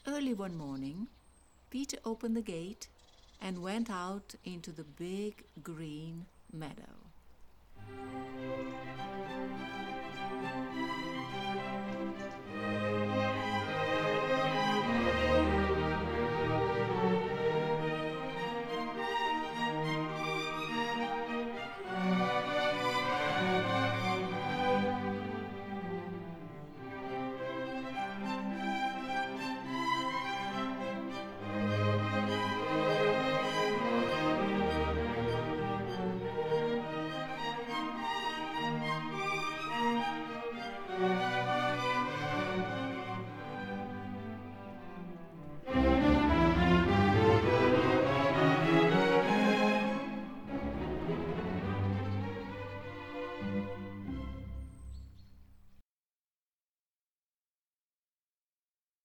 Early one morning, Peter opened the gate and went out into the big green meadow.